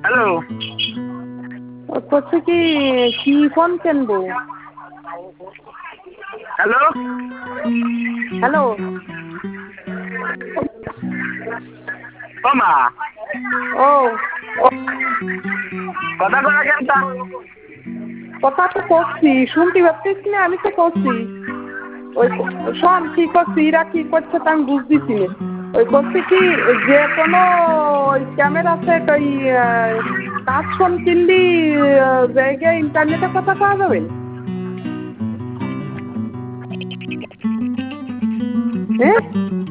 Hello, করছে কি কি ফোন কিনবো? হ্যালো, হ্যালো, ও মা ও কথা করা কেনটা? কথা তো করছি, শুনতে পাচ্ছিস না? আমি তো করছি। ওই শোন, কি করছি, এরা কি করছে তা আমি বুঝতেছি না। ওই করছে কি, যে কোনো ওই ক্যামেরা সেট ওই টাচ ফোন কিনলি জায়গায় ইন্টারনেটে কথা পাওয়া যাবে? হ্যাঁ,